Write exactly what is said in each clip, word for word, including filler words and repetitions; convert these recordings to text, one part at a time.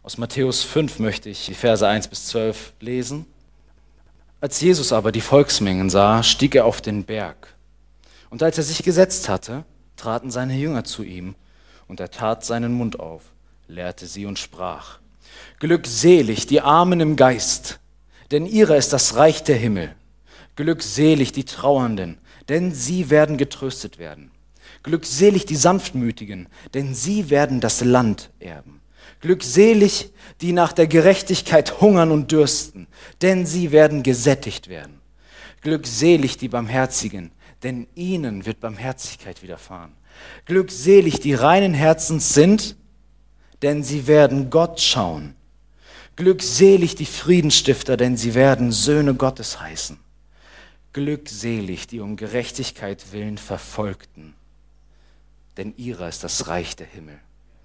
Aus Matthäus fünf möchte ich die Verse eins bis zwölf lesen. Als Jesus aber die Volksmengen sah, stieg er auf den Berg. Und als er sich gesetzt hatte, traten seine Jünger zu ihm, und er tat seinen Mund auf, lehrte sie und sprach: Glückselig die Armen im Geist, denn ihrer ist das Reich der Himmel. Glückselig die Trauernden, denn sie werden getröstet werden. Glückselig die Sanftmütigen, denn sie werden das Land erben. Glückselig die nach der Gerechtigkeit hungern und dürsten, denn sie werden gesättigt werden. Glückselig die Barmherzigen, denn ihnen wird Barmherzigkeit widerfahren. Glückselig die reinen Herzens sind, denn sie werden Gott schauen. Glückselig die Friedensstifter, denn sie werden Söhne Gottes heißen. Glückselig die um Gerechtigkeit willen Verfolgten, denn ihrer ist das Reich der Himmel.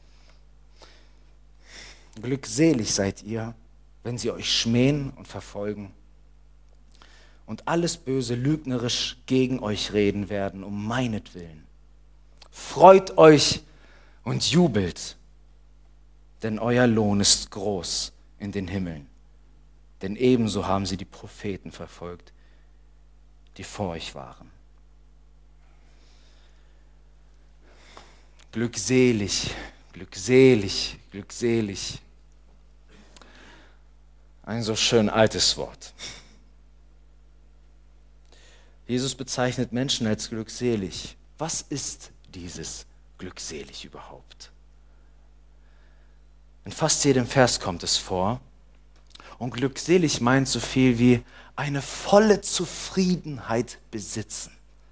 Glückselig seid ihr, wenn sie euch schmähen und verfolgen und alles Böse lügnerisch gegen euch reden werden, um meinetwillen. Freut euch und jubelt, denn euer Lohn ist groß in den Himmeln. Denn ebenso haben sie die Propheten verfolgt, die vor euch waren. Glückselig, glückselig, glückselig. Ein so schön altes Wort. Jesus bezeichnet Menschen als glückselig. Was ist dieses glückselig überhaupt? In fast jedem Vers kommt es vor. Und glückselig meint so viel wie eine volle Zufriedenheit besitzen.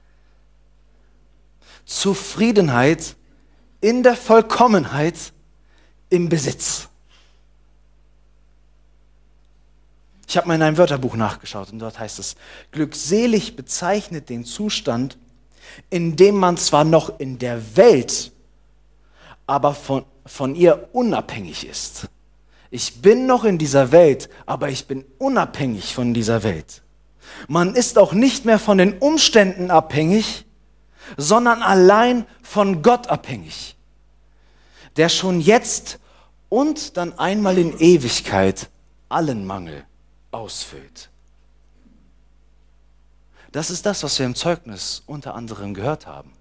Zufriedenheit in der Vollkommenheit im Besitz. Ich habe mal in einem Wörterbuch nachgeschaut und dort heißt es, glückselig bezeichnet den Zustand, in dem man zwar noch in der Welt, aber von, von ihr unabhängig ist. Ich bin noch in dieser Welt, aber ich bin unabhängig von dieser Welt. Man ist auch nicht mehr von den Umständen abhängig, sondern allein von Gott abhängig, der schon jetzt und dann einmal in Ewigkeit allen Mangel ausfüllt. Das ist das, was wir im Zeugnis unter anderem gehört haben.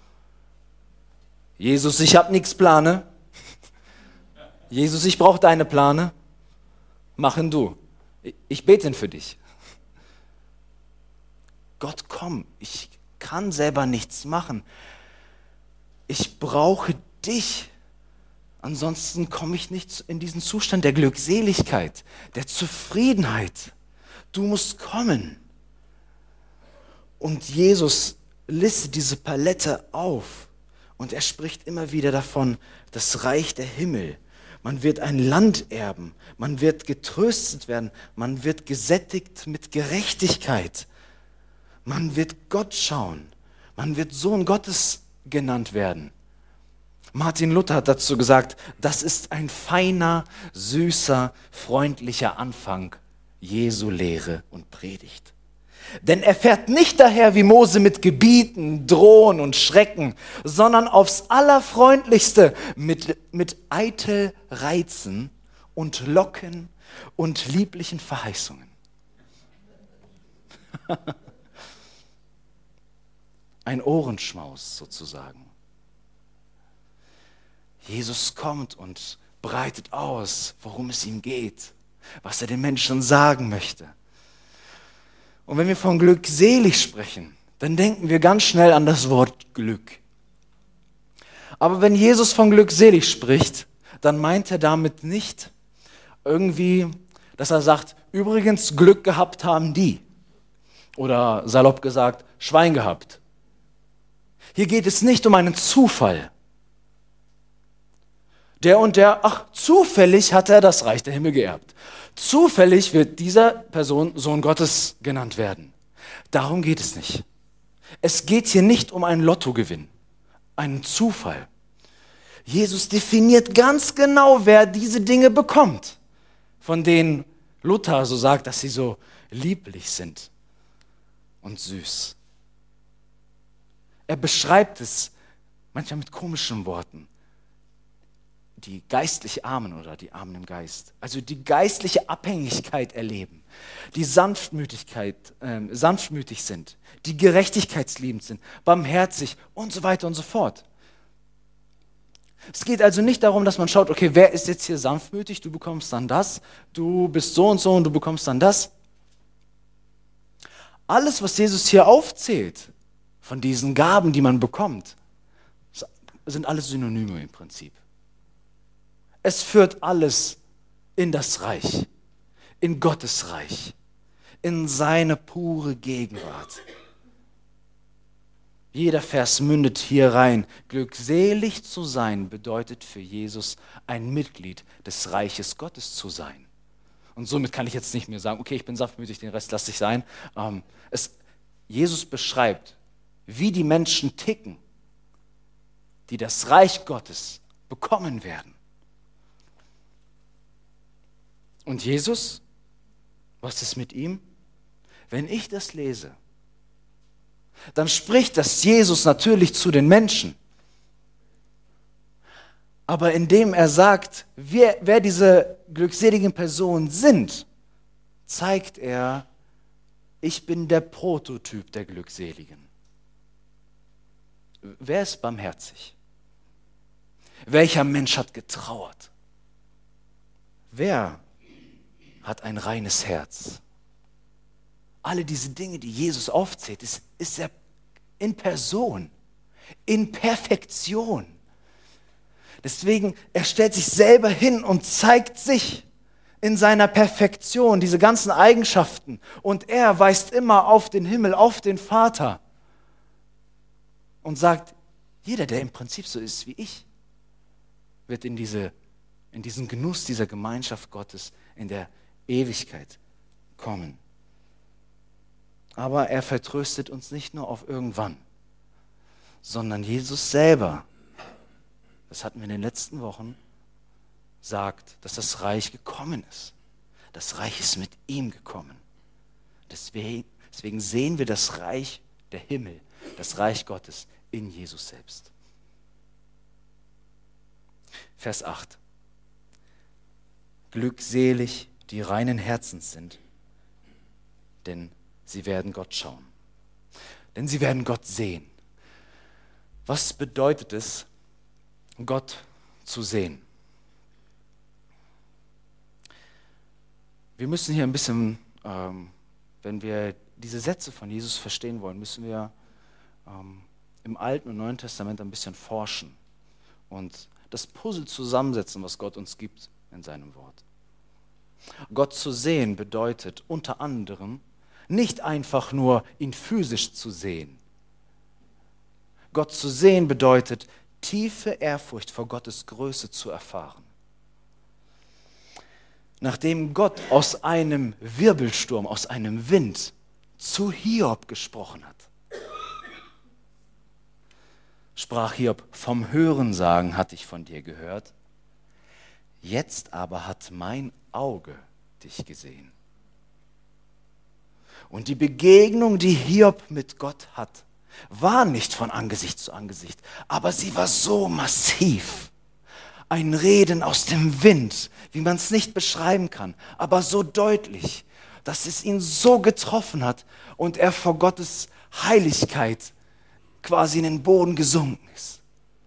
Jesus, ich habe nichts Plane. Jesus, ich brauche deine Plane. Machen du. Ich bete für dich. Gott, komm, ich kann selber nichts machen. Ich brauche dich. Ansonsten komme ich nicht in diesen Zustand der Glückseligkeit, der Zufriedenheit. Du musst kommen. Und Jesus listet diese Palette auf und er spricht immer wieder davon, das Reich der Himmel. Man wird ein Land erben, man wird getröstet werden, man wird gesättigt mit Gerechtigkeit. Man wird Gott schauen, man wird Sohn Gottes genannt werden. Martin Luther hat dazu gesagt, das ist ein feiner, süßer, freundlicher Anfang Jesu Lehre und Predigt. Denn er fährt nicht daher wie Mose mit Gebieten, Drohen und Schrecken, sondern aufs Allerfreundlichste mit, mit eitel Reizen und Locken und lieblichen Verheißungen. Ein Ohrenschmaus sozusagen. Jesus kommt und breitet aus, worum es ihm geht, was er den Menschen sagen möchte. Und wenn wir von glückselig sprechen, dann denken wir ganz schnell an das Wort Glück. Aber wenn Jesus von glückselig spricht, dann meint er damit nicht irgendwie, dass er sagt, übrigens Glück gehabt haben die. Oder salopp gesagt, Schwein gehabt. Hier geht es nicht um einen Zufall. Der und der, ach, zufällig hat er das Reich der Himmel geerbt. Zufällig wird dieser Person Sohn Gottes genannt werden. Darum geht es nicht. Es geht hier nicht um einen Lottogewinn, einen Zufall. Jesus definiert ganz genau, wer diese Dinge bekommt, von denen Luther so sagt, dass sie so lieblich sind und süß. Er beschreibt es manchmal mit komischen Worten. die geistlich Armen oder die Armen im Geist, also die geistliche Abhängigkeit erleben, die Sanftmütigkeit, äh, sanftmütig sind, die gerechtigkeitsliebend sind, barmherzig und so weiter und so fort. Es geht also nicht darum, dass man schaut, okay, wer ist jetzt hier sanftmütig, du bekommst dann das, du bist so und so und du bekommst dann das. Alles, was Jesus hier aufzählt, von diesen Gaben, die man bekommt, sind alles Synonyme im Prinzip. Es führt alles in das Reich, in Gottes Reich, in seine pure Gegenwart. Jeder Vers mündet hier rein. Glückselig zu sein bedeutet für Jesus, ein Mitglied des Reiches Gottes zu sein. Und somit kann ich jetzt nicht mehr sagen, okay, ich bin sanftmütig, den Rest lasse ich sein. Ähm, es, Jesus beschreibt, wie die Menschen ticken, die das Reich Gottes bekommen werden. Und Jesus, was ist mit ihm? Wenn ich das lese, dann spricht das Jesus natürlich zu den Menschen. Aber indem er sagt, wer, wer diese glückseligen Personen sind, zeigt er, ich bin der Prototyp der Glückseligen. Wer ist barmherzig? Welcher Mensch hat getrauert? Wer hat ein reines Herz? Alle diese Dinge, die Jesus aufzählt, ist, ist er in Person, in Perfektion. Deswegen, er stellt sich selber hin und zeigt sich in seiner Perfektion, diese ganzen Eigenschaften. Und er weist immer auf den Himmel, auf den Vater und sagt, jeder, der im Prinzip so ist wie ich, wird in, diese, in diesen Genuss dieser Gemeinschaft Gottes in der Ewigkeit kommen. Aber er vertröstet uns nicht nur auf irgendwann, sondern Jesus selber, das hatten wir in den letzten Wochen, sagt, dass das Reich gekommen ist. Das Reich ist mit ihm gekommen. Deswegen, deswegen sehen wir das Reich der Himmel, das Reich Gottes in Jesus selbst. Vers acht. Glückselig, die reinen Herzens sind, denn sie werden Gott schauen. Denn sie werden Gott sehen. Was bedeutet es, Gott zu sehen? Wir müssen hier ein bisschen, ähm, wenn wir diese Sätze von Jesus verstehen wollen, müssen wir ähm, im Alten und Neuen Testament ein bisschen forschen und das Puzzle zusammensetzen, was Gott uns gibt in seinem Wort. Gott zu sehen bedeutet unter anderem, nicht einfach nur ihn physisch zu sehen. Gott zu sehen bedeutet, tiefe Ehrfurcht vor Gottes Größe zu erfahren. Nachdem Gott aus einem Wirbelsturm, aus einem Wind zu Hiob gesprochen hat, sprach Hiob, vom Hörensagen hatte ich von dir gehört, jetzt aber hat mein Auge dich gesehen. Und die Begegnung, die Hiob mit Gott hat, war nicht von Angesicht zu Angesicht, aber sie war so massiv. Ein Reden aus dem Wind, wie man es nicht beschreiben kann, aber so deutlich, dass es ihn so getroffen hat und er vor Gottes Heiligkeit quasi in den Boden gesunken ist.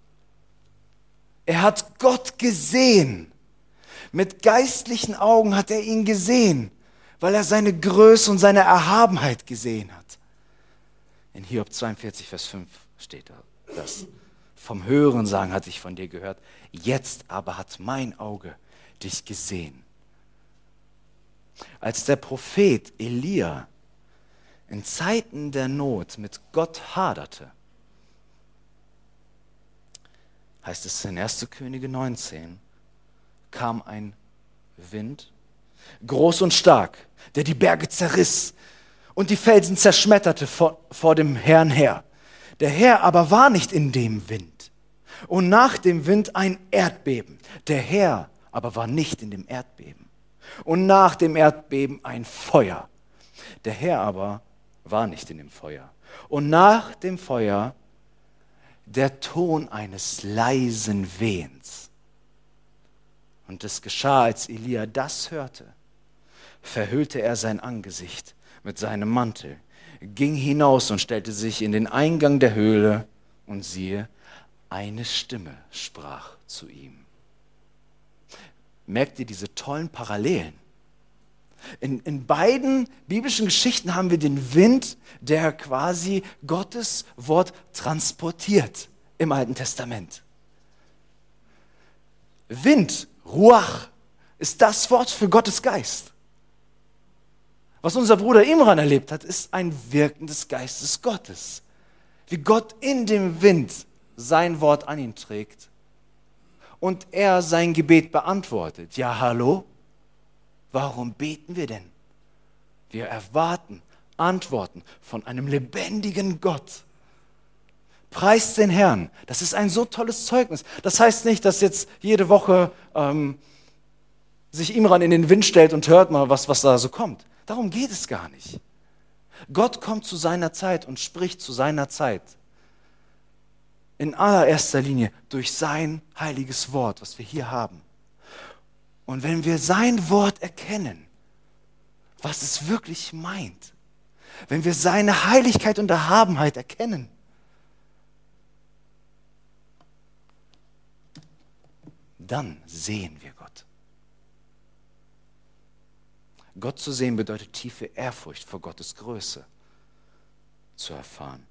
Er hat Gott gesehen. Mit geistlichen Augen hat er ihn gesehen, weil er seine Größe und seine Erhabenheit gesehen hat. In Hiob zweiundvierzig, Vers fünf steht das. Vom Hörensagen hatte ich von dir gehört, jetzt aber hat mein Auge dich gesehen. Als der Prophet Elia in Zeiten der Not mit Gott haderte, heißt es in erster Könige neunzehn, kam ein Wind, groß und stark, der die Berge zerriss und die Felsen zerschmetterte vor, vor dem Herrn her. Der Herr aber war nicht in dem Wind. Und nach dem Wind ein Erdbeben. Der Herr aber war nicht in dem Erdbeben. Und nach dem Erdbeben ein Feuer. Der Herr aber war nicht in dem Feuer. Und nach dem Feuer der Ton eines leisen Wehens. Und es geschah, als Elia das hörte, verhüllte er sein Angesicht mit seinem Mantel, ging hinaus und stellte sich in den Eingang der Höhle, und siehe, eine Stimme sprach zu ihm. Merkt ihr diese tollen Parallelen? In, in beiden biblischen Geschichten haben wir den Wind, der quasi Gottes Wort transportiert im Alten Testament. Wind, Ruach, ist das Wort für Gottes Geist. Was unser Bruder Imran erlebt hat, ist ein Wirken des Geistes Gottes. Wie Gott in dem Wind sein Wort an ihn trägt und er sein Gebet beantwortet. Ja, hallo? Warum beten wir denn? Wir erwarten Antworten von einem lebendigen Gott. Preist den Herrn. Das ist ein so tolles Zeugnis. Das heißt nicht, dass jetzt jede Woche ähm, sich Imran in den Wind stellt und hört mal, was, was da so kommt. Darum geht es gar nicht. Gott kommt zu seiner Zeit und spricht zu seiner Zeit. In allererster Linie durch sein heiliges Wort, was wir hier haben. Und wenn wir sein Wort erkennen, was es wirklich meint, wenn wir seine Heiligkeit und Erhabenheit erkennen, dann sehen wir Gott. Gott zu sehen bedeutet tiefe Ehrfurcht vor Gottes Größe zu erfahren.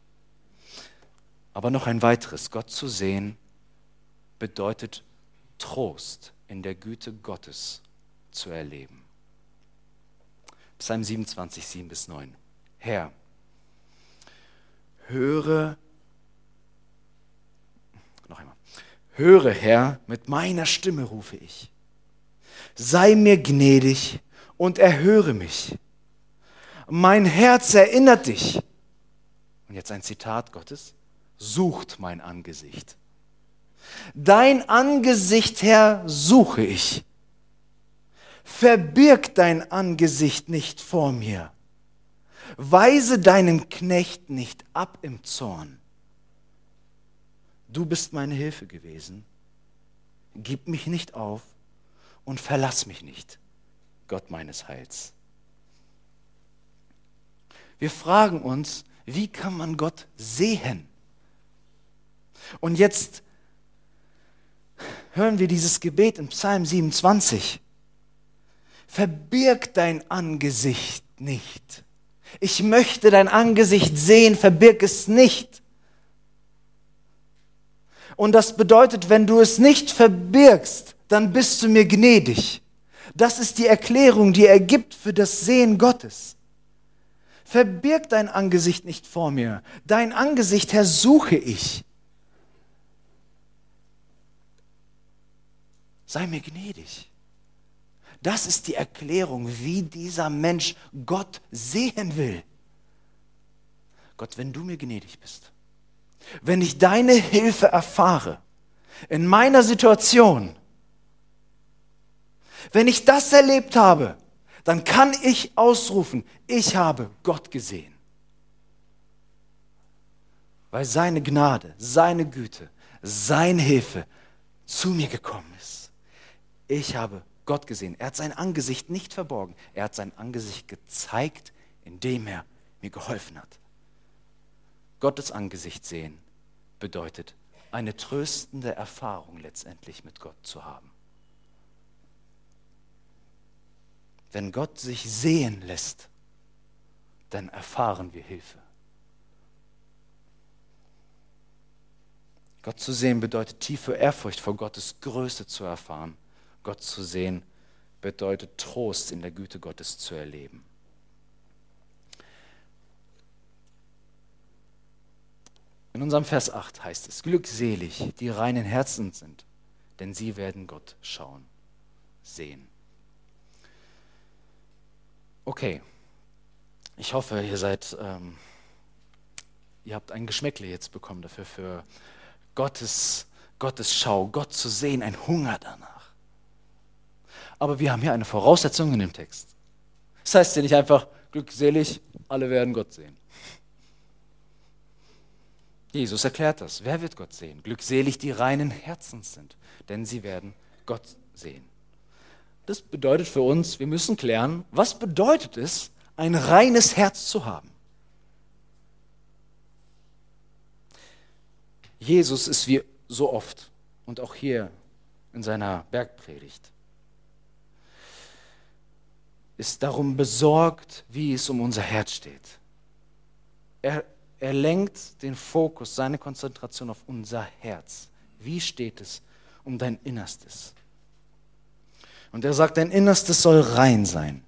Aber noch ein weiteres, Gott zu sehen bedeutet Trost in der Güte Gottes zu erleben. Psalm siebenundzwanzig, sieben bis neun. Herr, höre, noch einmal, höre, Herr, mit meiner Stimme rufe ich. Sei mir gnädig und erhöre mich. Mein Herz erinnert dich. Und jetzt ein Zitat Gottes. Sucht mein Angesicht. Dein Angesicht, Herr, suche ich. Verbirg dein Angesicht nicht vor mir. Weise deinen Knecht nicht ab im Zorn. Du bist meine Hilfe gewesen. Gib mich nicht auf und verlass mich nicht, Gott meines Heils. Wir fragen uns, wie kann man Gott sehen? Und jetzt hören wir dieses Gebet in Psalm siebenundzwanzig. Verbirg dein Angesicht nicht. Ich möchte dein Angesicht sehen, verbirg es nicht. Und das bedeutet, wenn du es nicht verbirgst, dann bist du mir gnädig. Das ist die Erklärung, die er gibt für das Sehen Gottes. Verbirg dein Angesicht nicht vor mir. Dein Angesicht, Herr, suche ich. Sei mir gnädig. Das ist die Erklärung, wie dieser Mensch Gott sehen will. Gott, wenn du mir gnädig bist, wenn ich deine Hilfe erfahre in meiner Situation, wenn ich das erlebt habe, dann kann ich ausrufen, ich habe Gott gesehen. Weil seine Gnade, seine Güte, seine Hilfe zu mir gekommen ist. Ich habe Gott gesehen. Er hat sein Angesicht nicht verborgen. Er hat sein Angesicht gezeigt, indem er mir geholfen hat. Gottes Angesicht sehen bedeutet, eine tröstende Erfahrung letztendlich mit Gott zu haben. Wenn Gott sich sehen lässt, dann erfahren wir Hilfe. Gott zu sehen bedeutet tiefe Ehrfurcht vor Gottes Größe zu erfahren. Gott zu sehen bedeutet Trost in der Güte Gottes zu erleben. In unserem Vers acht heißt es, glückselig, die reinen Herzen sind, denn sie werden Gott schauen, sehen. Okay, ich hoffe, ihr seid, ähm, ihr habt ein Geschmäckle jetzt bekommen dafür, für Gottes, Gottes Schau, Gott zu sehen, ein Hunger danach. Aber wir haben hier eine Voraussetzung in dem Text. Das heißt ja nicht einfach, glückselig, alle werden Gott sehen. Jesus erklärt das. Wer wird Gott sehen? Glückselig, die reinen Herzens sind, denn sie werden Gott sehen. Das bedeutet für uns, wir müssen klären, was bedeutet es, ein reines Herz zu haben? Jesus ist wie so oft und auch hier in seiner Bergpredigt, ist darum besorgt, wie es um unser Herz steht. Er, er lenkt den Fokus, seine Konzentration auf unser Herz. Wie steht es um dein Innerstes? Und er sagt, dein Innerstes soll rein sein.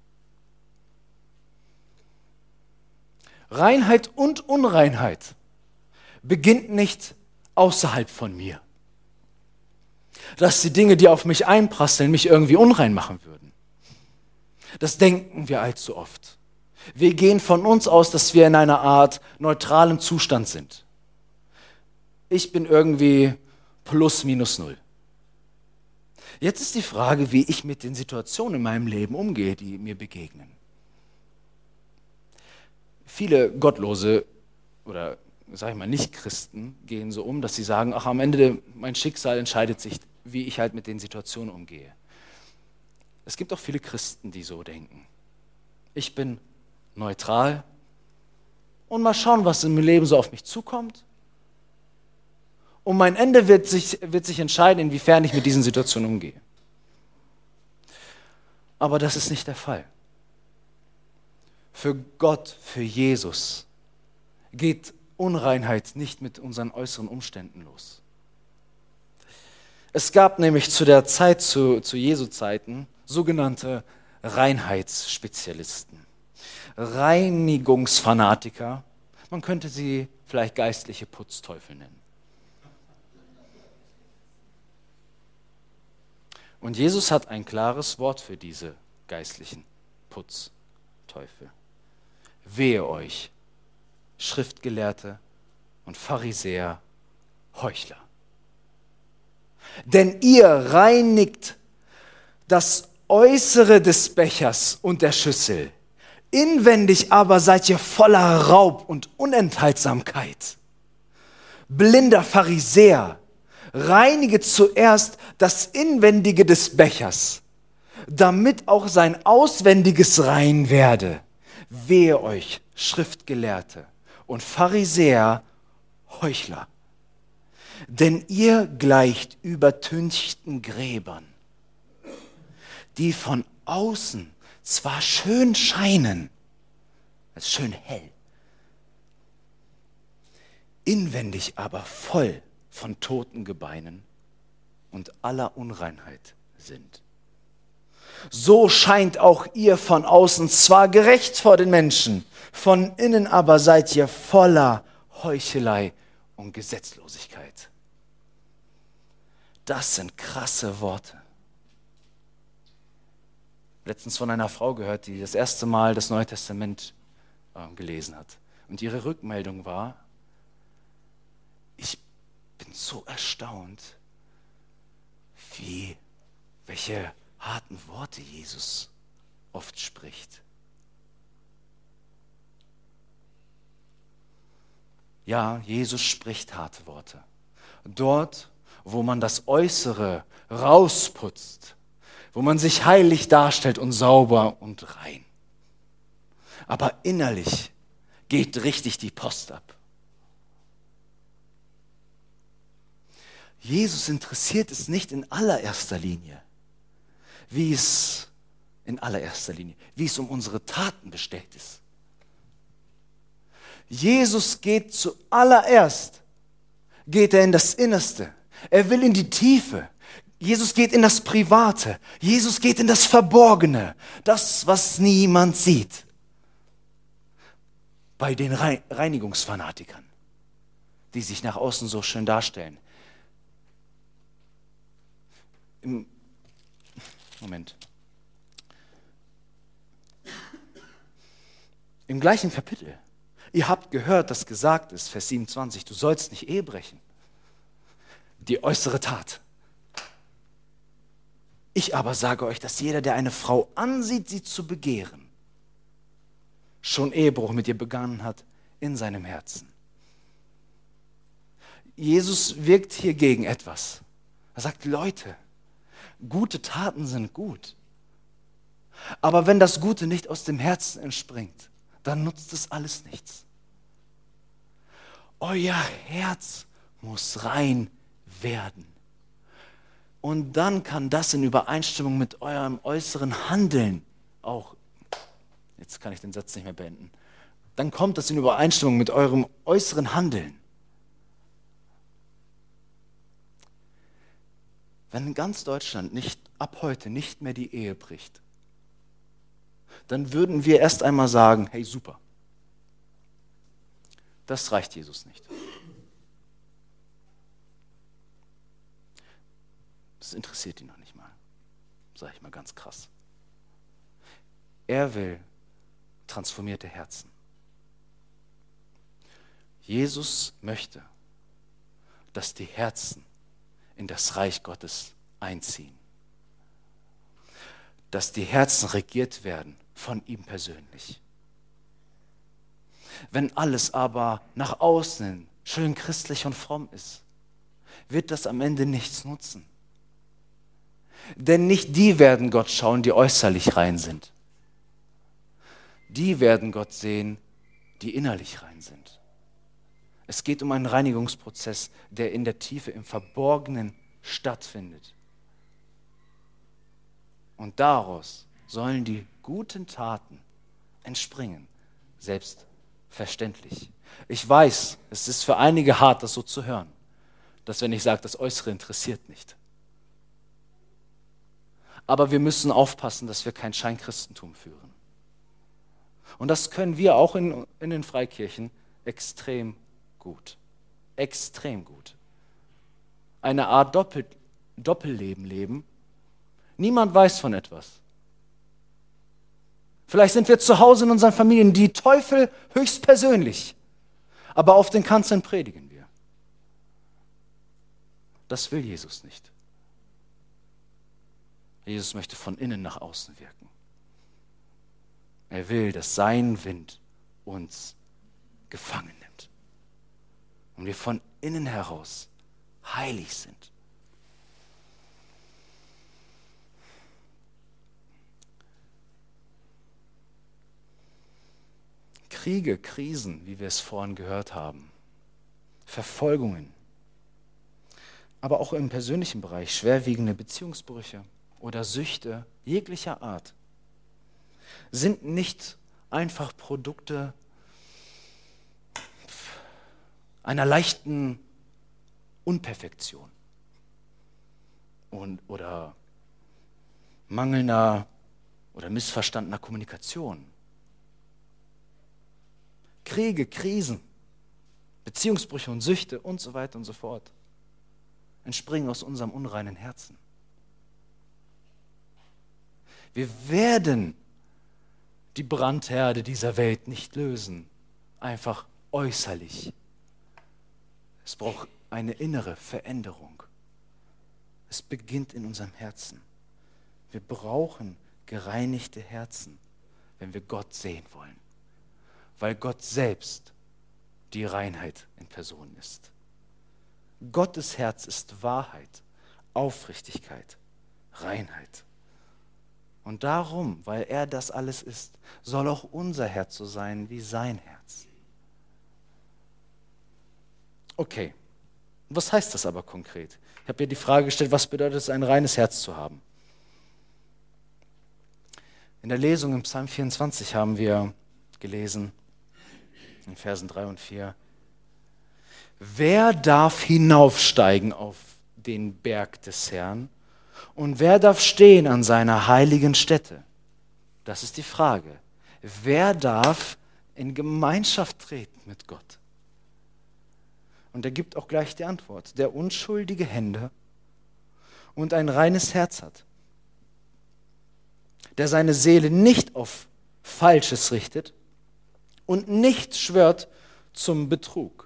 Reinheit und Unreinheit beginnt nicht außerhalb von mir. Dass die Dinge, die auf mich einprasseln, mich irgendwie unrein machen würden. Das denken wir allzu oft. Wir gehen von uns aus, dass wir in einer Art neutralen Zustand sind. Ich bin irgendwie plus minus null. Jetzt ist die Frage, wie ich mit den Situationen in meinem Leben umgehe, die mir begegnen. Viele Gottlose oder sag ich mal Nicht-Christen gehen so um, dass sie sagen, ach, am Ende mein Schicksal entscheidet sich, wie ich halt mit den Situationen umgehe. Es gibt auch viele Christen, die so denken. Ich bin neutral und mal schauen, was im Leben so auf mich zukommt. Und mein Ende wird sich, wird sich entscheiden, inwiefern ich mit diesen Situationen umgehe. Aber das ist nicht der Fall. Für Gott, für Jesus geht Unreinheit nicht mit unseren äußeren Umständen los. Es gab nämlich zu der Zeit, zu, zu Jesu Zeiten, sogenannte Reinheitsspezialisten, Reinigungsfanatiker. Man könnte sie vielleicht geistliche Putzteufel nennen. Und Jesus hat ein klares Wort für diese geistlichen Putzteufel. Wehe euch, Schriftgelehrte und Pharisäer, Heuchler. Denn ihr reinigt das Äußere des Bechers und der Schüssel. Inwendig aber seid ihr voller Raub und Unenthaltsamkeit. Blinder Pharisäer, reinige zuerst das Inwendige des Bechers, damit auch sein Auswendiges rein werde. Wehe euch, Schriftgelehrte und Pharisäer, Heuchler. Denn ihr gleicht übertünchten Gräbern, die von außen zwar schön scheinen, es ist schön hell, inwendig aber voll von toten Gebeinen und aller Unreinheit sind. So scheint auch ihr von außen zwar gerecht vor den Menschen, von innen aber seid ihr voller Heuchelei und Gesetzlosigkeit. Das sind krasse Worte. Letztens von einer Frau gehört, die das erste Mal das Neue Testament äh, gelesen hat. Und ihre Rückmeldung war, ich bin so erstaunt, wie, welche harten Worte Jesus oft spricht. Ja, Jesus spricht harte Worte. Dort, wo man das Äußere rausputzt, wo man sich heilig darstellt und sauber und rein. Aber innerlich geht richtig die Post ab. Jesus interessiert es nicht in allererster Linie, wie es in allererster Linie, wie es um unsere Taten bestellt ist. Jesus geht zuallererst, geht er in das Innerste. Er will in die Tiefe. Jesus geht in das Private. Jesus geht in das Verborgene. Das, was niemand sieht. Bei den Reinigungsfanatikern, die sich nach außen so schön darstellen. Im Moment. Im gleichen Kapitel. Ihr habt gehört, dass gesagt ist, Vers siebenundzwanzig, du sollst nicht Ehe brechen. Die äußere Tat. Ich aber sage euch, dass jeder, der eine Frau ansieht, sie zu begehren, schon Ehebruch mit ihr begangen hat in seinem Herzen. Jesus wirkt hier gegen etwas. Er sagt, Leute, Gute Taten sind gut. Aber wenn das Gute nicht aus dem Herzen entspringt, dann nutzt es alles nichts. Euer Herz muss rein werden. Und dann kann das in Übereinstimmung mit eurem äußeren Handeln auch, jetzt kann ich den Satz nicht mehr beenden, dann kommt das in Übereinstimmung mit eurem äußeren Handeln. Wenn ganz Deutschland nicht ab heute nicht mehr die Ehe bricht, dann würden wir erst einmal sagen, hey super, das reicht Jesus nicht. Das interessiert ihn noch nicht mal, sage ich mal ganz krass. Er will transformierte Herzen. Jesus möchte, dass die Herzen in das Reich Gottes einziehen. Dass die Herzen regiert werden von ihm persönlich. Wenn alles aber nach außen schön christlich und fromm ist, wird das am Ende nichts nutzen. Denn nicht die werden Gott schauen, die äußerlich rein sind. Die werden Gott sehen, die innerlich rein sind. Es geht um einen Reinigungsprozess, der in der Tiefe, im Verborgenen stattfindet. Und daraus sollen die guten Taten entspringen, selbstverständlich. Ich weiß, es ist für einige hart, das so zu hören, dass wenn ich sage, das Äußere interessiert nicht. Aber wir müssen aufpassen, dass wir kein Scheinchristentum führen. Und das können wir auch in, in den Freikirchen extrem gut. Extrem gut. Eine Art Doppel, Doppelleben leben. Niemand weiß von etwas. Vielleicht sind wir zu Hause in unseren Familien die Teufel höchstpersönlich, aber auf den Kanzeln predigen wir. Das will Jesus nicht. Jesus möchte von innen nach außen wirken. Er will, dass sein Wind uns gefangen nimmt und wir von innen heraus heilig sind. Kriege, Krisen, wie wir es vorhin gehört haben, Verfolgungen, aber auch im persönlichen Bereich schwerwiegende Beziehungsbrüche oder Süchte jeglicher Art sind nicht einfach Produkte einer leichten Unperfektion und, oder mangelnder oder missverstandener Kommunikation. Kriege, Krisen, Beziehungsbrüche und Süchte und so weiter und so fort entspringen aus unserem unreinen Herzen. Wir werden die Brandherde dieser Welt nicht lösen, einfach äußerlich. Es braucht eine innere Veränderung. Es beginnt in unserem Herzen. Wir brauchen gereinigte Herzen, wenn wir Gott sehen wollen, weil Gott selbst die Reinheit in Person ist. Gottes Herz ist Wahrheit, Aufrichtigkeit, Reinheit. Und darum, weil er das alles ist, soll auch unser Herz so sein wie sein Herz. Okay, was heißt das aber konkret? Ich habe ja die Frage gestellt, was bedeutet es, ein reines Herz zu haben? In der Lesung im Psalm vierundzwanzig haben wir gelesen, in Versen drei und vier, wer darf hinaufsteigen auf den Berg des Herrn und wer darf stehen an seiner heiligen Stätte? Das ist die Frage. Wer darf in Gemeinschaft treten mit Gott? Und er gibt auch gleich die Antwort. Der unschuldige Hände und ein reines Herz hat, der seine Seele nicht auf Falsches richtet und nicht schwört zum Betrug.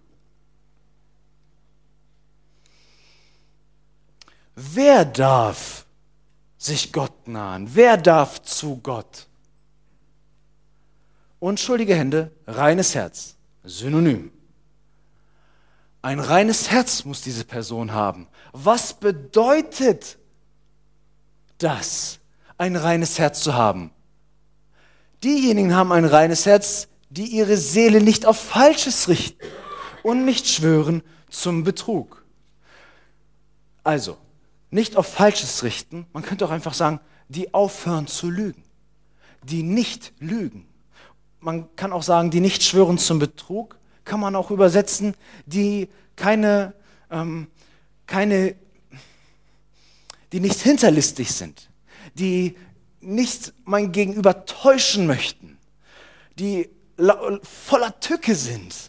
Wer darf sich Gott nahen? Wer darf zu Gott? Unschuldige Hände, reines Herz. Synonym. Ein reines Herz muss diese Person haben. Was bedeutet das, ein reines Herz zu haben. Diejenigen haben ein reines Herz, die ihre Seele nicht auf Falsches richten und nicht schwören zum Betrug. Also, nicht auf Falsches richten, man könnte auch einfach sagen, die aufhören zu lügen, die nicht lügen. Man kann auch sagen, die nicht schwören zum Betrug, kann man auch übersetzen, die keine, ähm, keine, die nicht hinterlistig sind, die nicht mein Gegenüber täuschen möchten, die la- voller Tücke sind.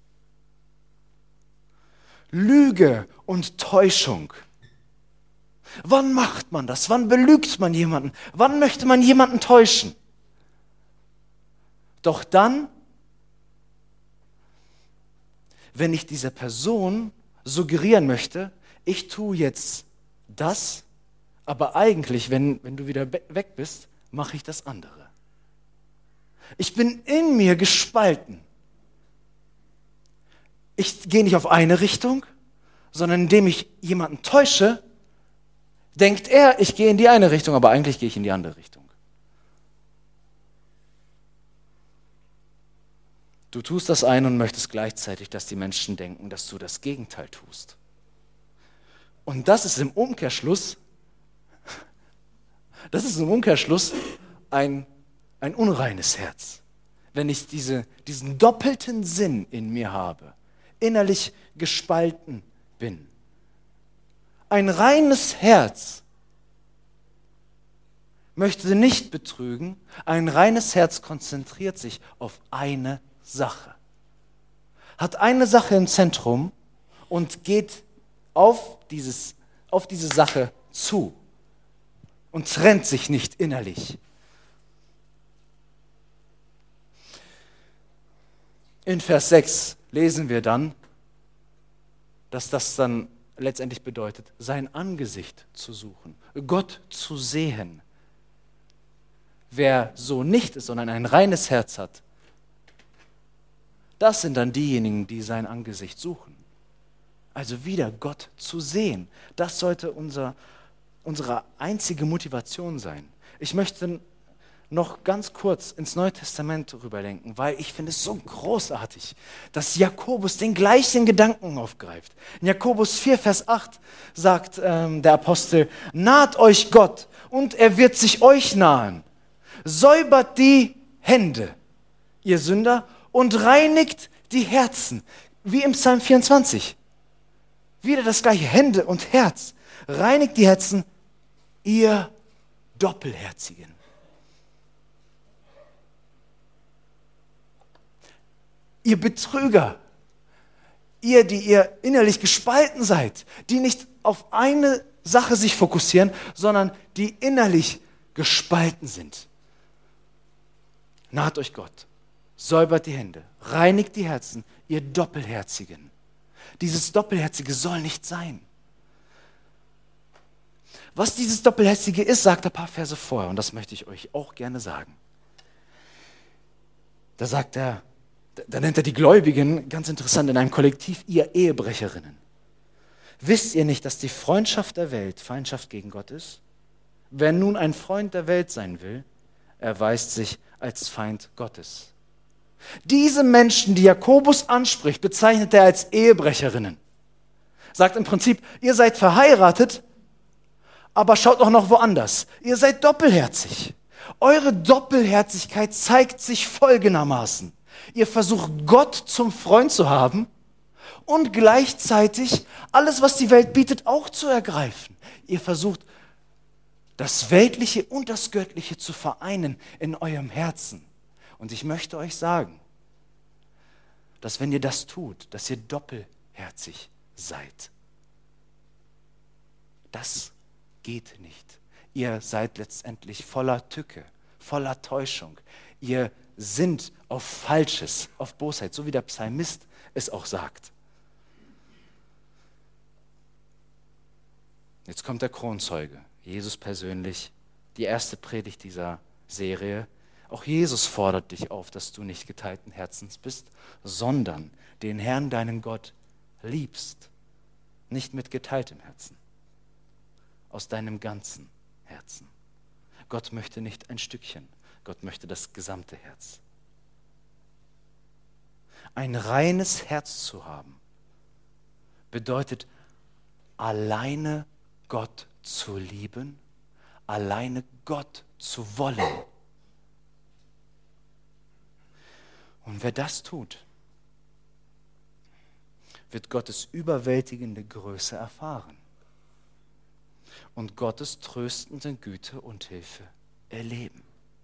Lüge und Täuschung. Wann macht man das? Wann belügt man jemanden? Wann möchte man jemanden täuschen? Doch dann, wenn ich dieser Person suggerieren möchte, ich tue jetzt das, aber eigentlich, wenn, wenn du wieder weg bist, mache ich das andere. Ich bin in mir gespalten. Ich gehe nicht auf eine Richtung, sondern indem ich jemanden täusche, denkt er, ich gehe in die eine Richtung, aber eigentlich gehe ich in die andere Richtung. Du tust das eine und möchtest gleichzeitig, dass die Menschen denken, dass du das Gegenteil tust. Und das ist im Umkehrschluss, das ist im Umkehrschluss ein, ein unreines Herz. Wenn ich diese, diesen doppelten Sinn in mir habe, innerlich gespalten bin. Ein reines Herz möchte nicht betrügen, ein reines Herz konzentriert sich auf eine Sache. Hat eine Sache im Zentrum und geht auf, dieses, auf diese Sache zu und trennt sich nicht innerlich. In Vers sechs lesen wir dann, dass das dann letztendlich bedeutet, sein Angesicht zu suchen, Gott zu sehen. Wer so nicht ist, sondern ein reines Herz hat, das sind dann diejenigen, die sein Angesicht suchen. Also wieder Gott zu sehen. Das sollte unser, unsere einzige Motivation sein. Ich möchte noch ganz kurz ins Neue Testament rüberlenken, weil ich finde es so großartig, dass Jakobus den gleichen Gedanken aufgreift. In Jakobus vier, Vers acht sagt ähm, der Apostel, naht euch Gott und er wird sich euch nahen. Säubert die Hände, ihr Sünder, und reinigt die Herzen, wie im Psalm vierundzwanzig. Wieder das gleiche, Hände und Herz. Reinigt die Herzen, ihr Doppelherzigen. Ihr Betrüger, ihr, die ihr innerlich gespalten seid, die nicht auf eine Sache sich fokussieren, sondern die innerlich gespalten sind. Naht euch Gott, säubert die Hände, reinigt die Herzen, ihr Doppelherzigen. Dieses Doppelherzige soll nicht sein. Was dieses Doppelherzige ist, sagt er ein paar Verse vorher und das möchte ich euch auch gerne sagen. Da sagt er, da nennt er die Gläubigen, ganz interessant, in einem Kollektiv, ihr Ehebrecherinnen. Wisst ihr nicht, dass die Freundschaft der Welt Feindschaft gegen Gott ist? Wer nun ein Freund der Welt sein will, erweist sich als Feind Gottes. Diese Menschen, die Jakobus anspricht, bezeichnet er als Ehebrecherinnen. Sagt im Prinzip, ihr seid verheiratet, aber schaut auch noch woanders. Ihr seid doppelherzig. Eure Doppelherzigkeit zeigt sich folgendermaßen. Ihr versucht Gott zum Freund zu haben und gleichzeitig alles, was die Welt bietet, auch zu ergreifen. Ihr versucht das Weltliche und das Göttliche zu vereinen in eurem Herzen. Und ich möchte euch sagen, dass wenn ihr das tut, dass ihr doppelherzig seid. Das geht nicht. Ihr seid letztendlich voller Tücke, voller Täuschung. Ihr sind auf Falsches, auf Bosheit, so wie der Psalmist es auch sagt. Jetzt kommt der Kronzeuge, Jesus persönlich, die erste Predigt dieser Serie. Auch Jesus fordert dich auf, dass du nicht geteilten Herzens bist, sondern den Herrn, deinen Gott, liebst. Nicht mit geteiltem Herzen, aus deinem ganzen Herzen. Gott möchte nicht ein Stückchen, Gott möchte das gesamte Herz. Ein reines Herz zu haben, bedeutet alleine Gott zu lieben, alleine Gott zu wollen. Und wer das tut, wird Gottes überwältigende Größe erfahren und Gottes tröstende Güte und Hilfe erleben.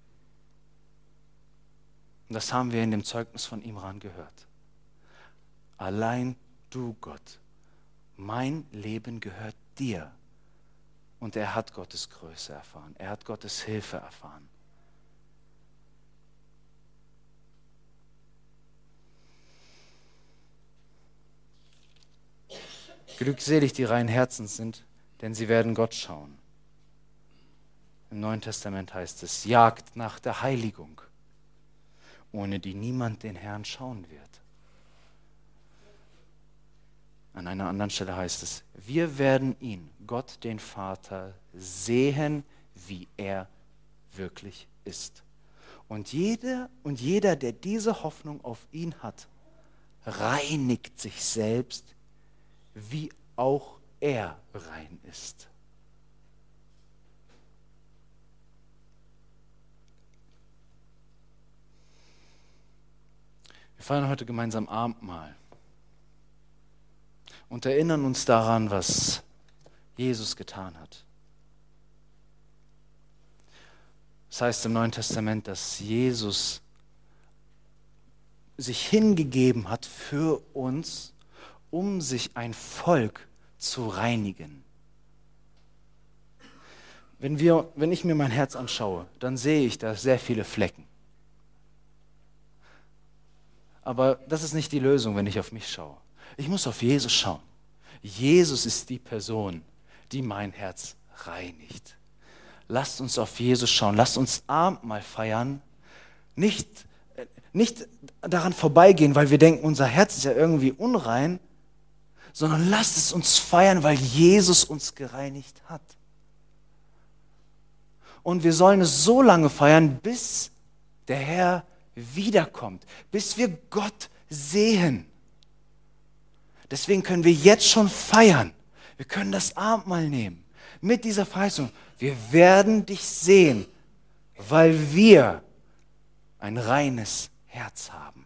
Und das haben wir in dem Zeugnis von Imran gehört. Allein du, Gott, mein Leben gehört dir. Und er hat Gottes Größe erfahren, er hat Gottes Hilfe erfahren. Glückselig die reinen Herzens sind, denn sie werden Gott schauen. Im Neuen Testament heißt es, jagt nach der Heiligung, ohne die niemand den Herrn schauen wird. An einer anderen Stelle heißt es, wir werden ihn, Gott den Vater, sehen, wie er wirklich ist. Und jeder und jeder, der diese Hoffnung auf ihn hat, reinigt sich selbst, wie auch er rein ist. Wir feiern heute gemeinsam Abendmahl und erinnern uns daran, was Jesus getan hat. Das heißt im Neuen Testament, dass Jesus sich hingegeben hat für uns, um sich ein Volk zu reinigen. Wenn wir, wenn ich mir mein Herz anschaue, dann sehe ich da sehr viele Flecken. Aber das ist nicht die Lösung, wenn ich auf mich schaue. Ich muss auf Jesus schauen. Jesus ist die Person, die mein Herz reinigt. Lasst uns auf Jesus schauen. Lasst uns Abendmahl feiern. Nicht, nicht daran vorbeigehen, weil wir denken, unser Herz ist ja irgendwie unrein, sondern lasst es uns feiern, weil Jesus uns gereinigt hat. Und wir sollen es so lange feiern, bis der Herr wiederkommt, bis wir Gott sehen. Deswegen können wir jetzt schon feiern. Wir können das Abendmahl nehmen mit dieser Verheißung. Wir werden dich sehen, weil wir ein reines Herz haben.